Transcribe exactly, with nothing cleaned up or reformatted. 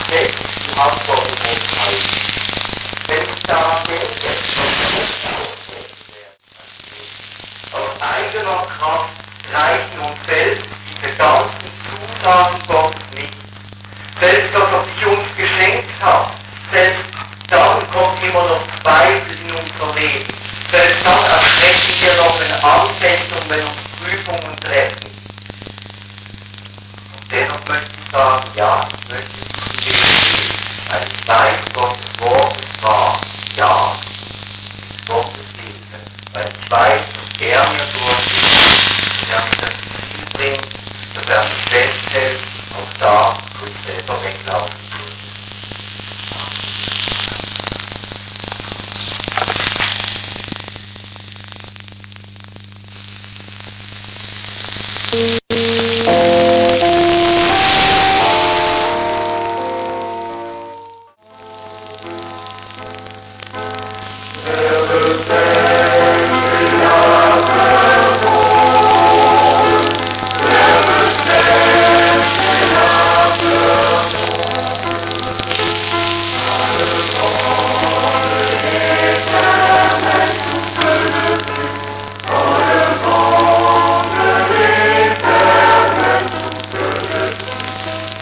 selbst die Hauptverantwortung halten. Wenn ich daran denke, dass ich aus eigener Kraft reichen und fällt diese ganzen Zusagen Gottes nicht. Selbst dass er sich uns geschenkt hat, selbst dann kommt immer noch Zweifel in unser Leben. Selbst dann erschrecken wir noch in Anfechtung, wenn uns Prüfungen treffen. Und dennoch möchte ich sagen, ja, ich möchte diesen Weg gehen, weil ich weiß, Gottes Wort ist wahr. Ja, ist Gottes Hilfe. Weil ich weiß, dass er mir durchgeht, dass er mich das Ziel bringt, dass er mich festhält, auch da, wo ich selber weglaufe.